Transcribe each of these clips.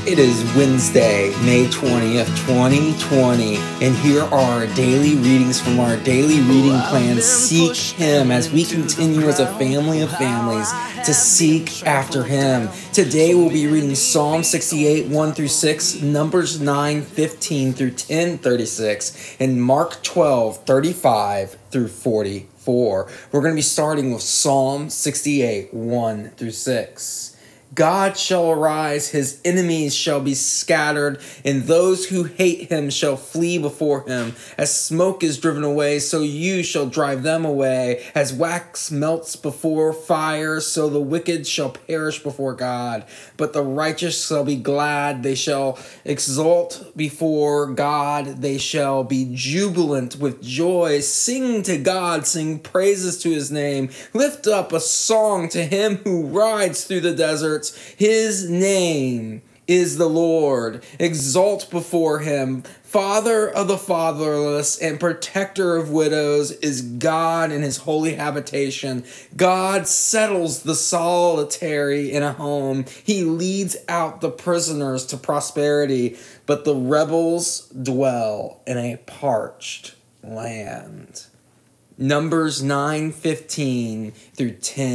It is Wednesday, May 20th, 2020, and here are our daily readings from our daily reading plan, Seek Him, as we continue as a family of families to seek after Him. Today we'll be reading Psalm 68, 1 through 6, Numbers 9, 15 through 10, 36, and Mark 12, 35 through 44. We're going to be starting with Psalm 68, 1 through 6. God shall arise, his enemies shall be scattered, and those who hate him shall flee before him. As smoke is driven away, so you shall drive them away. As wax melts before fire, so the wicked shall perish before God. But the righteous shall be glad, they shall exult before God, they shall be jubilant with joy. Sing to God, sing praises to his name. Lift up a song to him who rides through the desert. His name is the Lord. Exalt before him. Father of the fatherless and protector of widows is God in his holy habitation. God settles the solitary in a home. He leads out the prisoners to prosperity, but the rebels dwell in a parched land. Numbers 9:15 through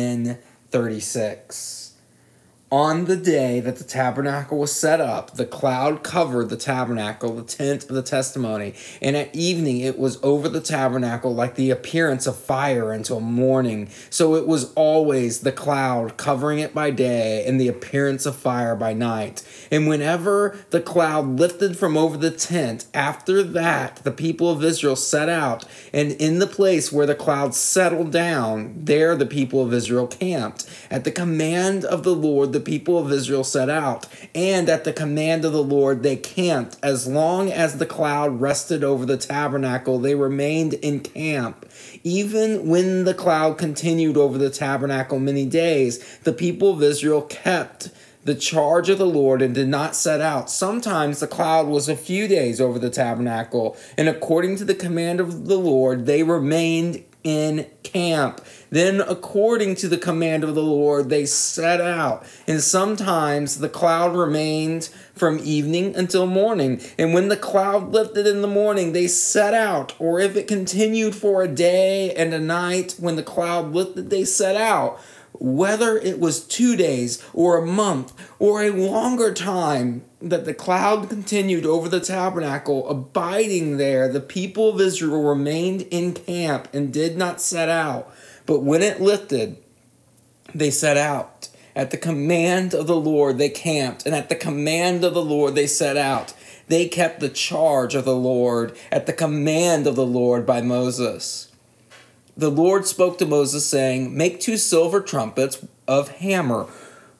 10:36. On the day that the tabernacle was set up, the cloud covered the tabernacle, the tent of the testimony, and at evening it was over the tabernacle like the appearance of fire until morning. So it was always the cloud covering it by day and the appearance of fire by night. And whenever the cloud lifted from over the tent, after that the people of Israel set out, and in the place where the cloud settled down, there the people of Israel camped. At the command of the Lord, the people of Israel set out, and at the command of the Lord they camped. As long as the cloud rested over the tabernacle, they remained in camp. Even when the cloud continued over the tabernacle many days, the people of Israel kept the charge of the Lord and did not set out. Sometimes the cloud was a few days over the tabernacle, and according to the command of the Lord, they remained in camp. Then, according to the command of the Lord, they set out. And sometimes the cloud remained from evening until morning. And when the cloud lifted in the morning, they set out. Or if it continued for a day and a night, when the cloud lifted, they set out. Whether it was 2 days or a month or a longer time that the cloud continued over the tabernacle, abiding there, the people of Israel remained in camp and did not set out. But when it lifted, they set out. At the command of the Lord, they camped, and at the command of the Lord, they set out. They kept the charge of the Lord at the command of the Lord by Moses. The Lord spoke to Moses, saying, "Make 2 silver trumpets of hammered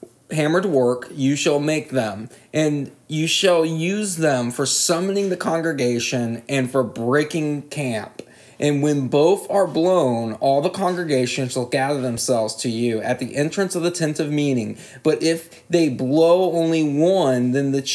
work, you shall make them, and you shall use them for summoning the congregation and for breaking camp. And when both are blown, all the congregation shall gather themselves to you at the entrance of the tent of meeting. But if they blow only one, then the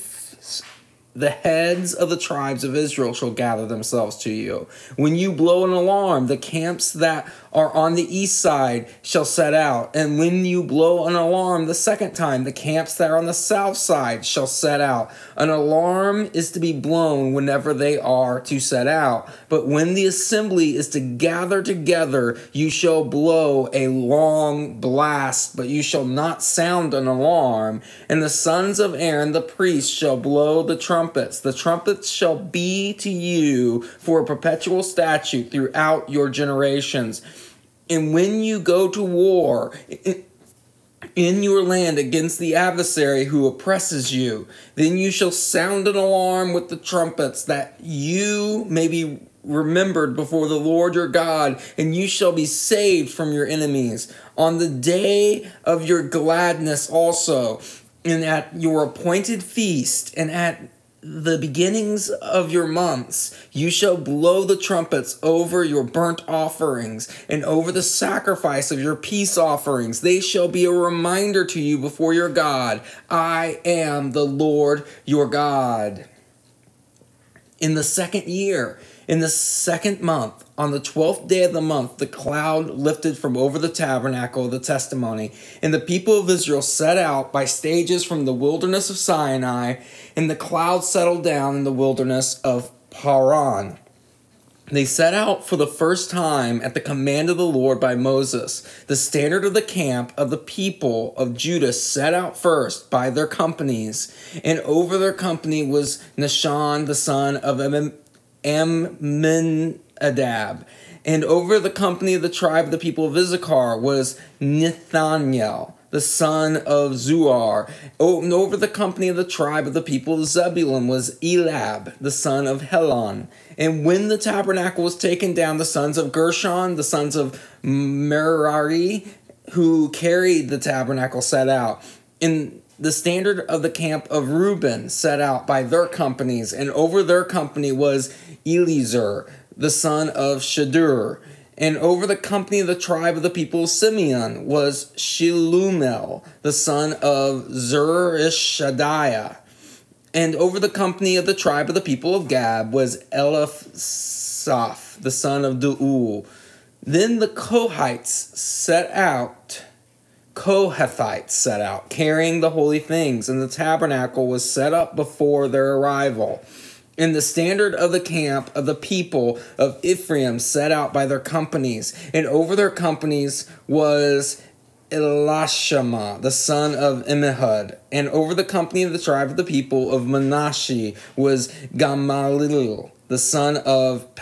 heads of the tribes of Israel shall gather themselves to you. When you blow an alarm, the camps that are on the east side shall set out. And when you blow an alarm the second time, the camps that are on the south side shall set out. An alarm is to be blown whenever they are to set out. But when the assembly is to gather together, you shall blow a long blast, but you shall not sound an alarm. And the sons of Aaron the priest shall blow the trumpets. The trumpets shall be to you for a perpetual statute throughout your generations. And when you go to war in your land against the adversary who oppresses you, then you shall sound an alarm with the trumpets, that you may be remembered before the Lord your God, and you shall be saved from your enemies. On the day of your gladness also, and at your appointed feast, and at the beginnings of your months, you shall blow the trumpets over your burnt offerings and over the sacrifice of your peace offerings. They shall be a reminder to you before your God. I am the Lord your God. In the second year, In the 2nd month, on the 12th day of the month, the cloud lifted from over the tabernacle of the testimony, and the people of Israel set out by stages from the wilderness of Sinai, and the cloud settled down in the wilderness of Paran. They set out for the first time at the command of the Lord by Moses. The standard of the camp of the people of Judah set out first by their companies, and over their company was Nahshon the son of Amminadab. And over the company of the tribe of the people of Issachar was Nethaniel, the son of Zuar. And over the company of the tribe of the people of Zebulun was Elab, the son of Helon. And when the tabernacle was taken down, the sons of Gershon, the sons of Merari, who carried the tabernacle, set out. And the standard of the camp of Reuben set out by their companies, and over their company was Eliezer, the son of Shadur. And over the company of the tribe of the people of Simeon was Shelumel, the son of Zurishadaiah. And over the company of the tribe of the people of Gad was Eliphsaph, the son of Deuel. Then the Kohathites set out, carrying the holy things, and the tabernacle was set up before their arrival. And the standard of the camp of the people of Ephraim set out by their companies, and over their companies was Elishama, the son of Ammihud. And over the company of the tribe of the people of Manasseh was Gamaliel, the son of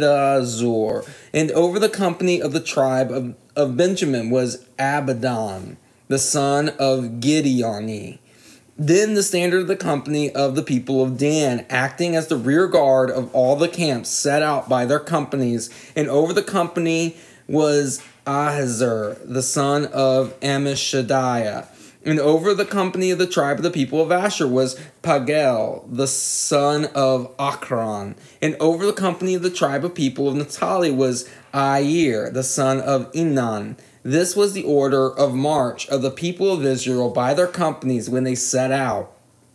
Pedazur. And over the company of the tribe of Benjamin was Abidan, the son of Gideoni. Then the standard of the company of the people of Dan, acting as the rear guard of all the camps, set out by their companies. And over the company was Ahiezer, the son of Ammishaddai. And over the company of the tribe of the people of Asher was Pagel, the son of Akron. And over the company of the tribe of people of Naphtali was Air, the son of Enan. This was the order of march of the people of Israel by their companies when they set out.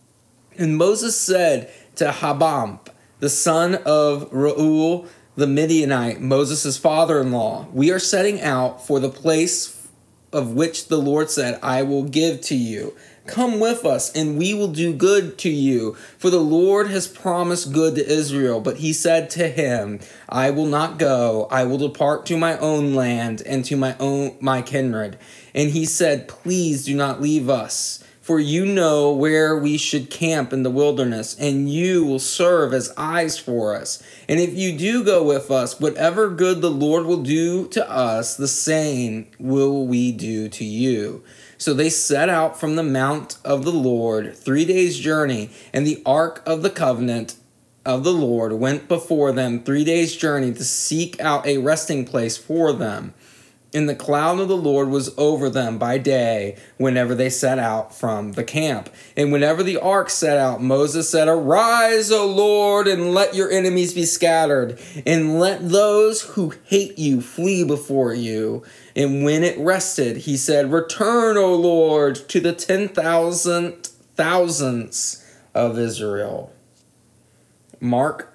And Moses said to Habam, the son of Reuel the Midianite, Moses' father-in-law, "We are setting out for the place of which the Lord said, 'I will give to you.' Come with us, and we will do good to you. For the Lord has promised good to Israel." But he said to him, "I will not go. I will depart to my own land and to my kindred." And he said, "Please do not leave us, for you know where we should camp in the wilderness, and you will serve as eyes for us. And if you do go with us, whatever good the Lord will do to us, the same will we do to you." So they set out from the mount of the Lord, 3 days' journey, and the ark of the covenant of the Lord went before them 3 days' journey to seek out a resting place for them. And the cloud of the Lord was over them by day whenever they set out from the camp. And whenever the ark set out, Moses said, "Arise, O Lord, and let your enemies be scattered, and let those who hate you flee before you." And when it rested, he said, "Return, O Lord, to the 10,000 of Israel." Mark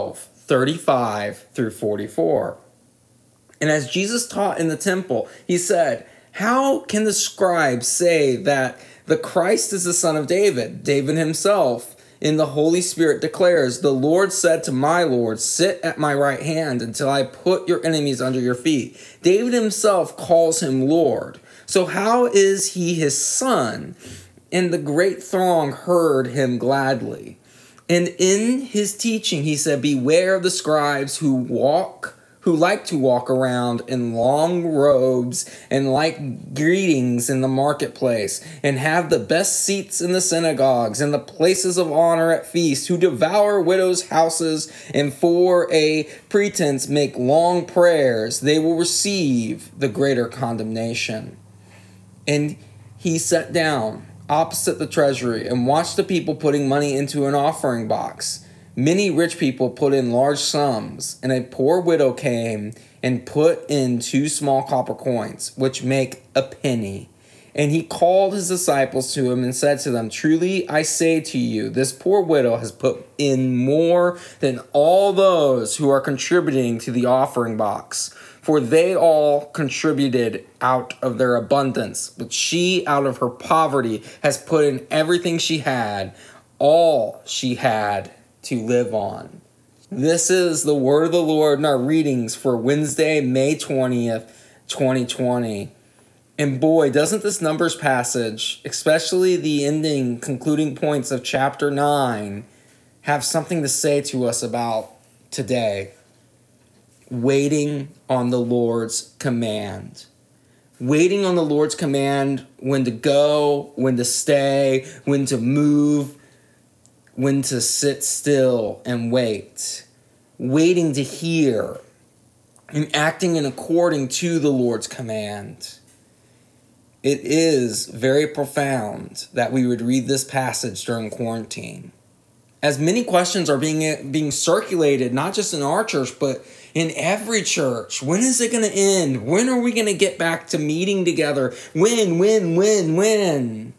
12:35-44. And as Jesus taught in the temple, he said, "How can the scribes say that the Christ is the son of David? David himself in the Holy Spirit declares, 'The Lord said to my Lord, sit at my right hand until I put your enemies under your feet.' David himself calls him Lord. So how is he his son?" And the great throng heard him gladly. And in his teaching, he said, "Beware of the scribes who like to walk around in long robes and like greetings in the marketplace, and have the best seats in the synagogues and the places of honor at feasts, who devour widows' houses and for a pretense make long prayers. They will receive the greater condemnation." And he sat down opposite the treasury and watched the people putting money into an offering box. Many rich people put in large sums, and a poor widow came and put in 2 small copper coins, which make a penny. And he called his disciples to him and said to them, "Truly I say to you, this poor widow has put in more than all those who are contributing to the offering box. For they all contributed out of their abundance, but she out of her poverty has put in everything she had, all she had to live on." This is the word of the Lord in our readings for Wednesday, May 20th, 2020. And boy, doesn't this Numbers passage, especially the ending, concluding points of chapter 9, have something to say to us about today? Waiting on the Lord's command. Waiting on the Lord's command, when to go, when to stay, when to move, when to sit still and wait. Waiting to hear and acting in according to the Lord's command. It is very profound that we would read this passage during quarantine, as many questions are being circulated, not just in our church, but in every church. When is it going to end? When are we going to get back to meeting together? When?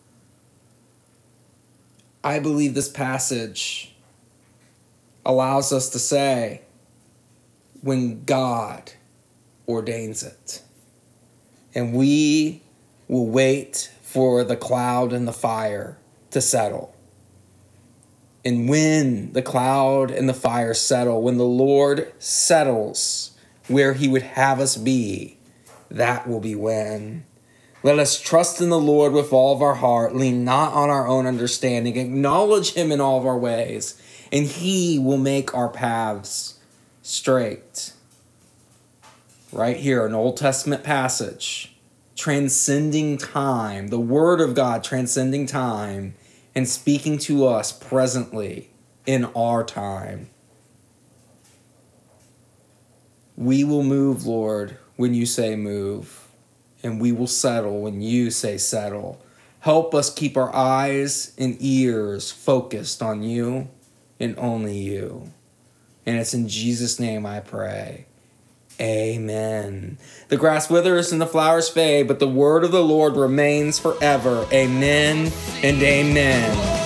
I believe this passage allows us to say, when God ordains it. And we will wait for the cloud and the fire to settle. And when the cloud and the fire settle, when the Lord settles where he would have us be, that will be when. Let us trust in the Lord with all of our heart, lean not on our own understanding, acknowledge him in all of our ways, and he will make our paths straight. Right here, an Old Testament passage, transcending time, the Word of God transcending time and speaking to us presently in our time. We will move, Lord, when you say move, and we will settle when you say settle. Help us keep our eyes and ears focused on you and only you. And it's in Jesus' name I pray. Amen. The grass withers and the flowers fade, but the word of the Lord remains forever. Amen and amen.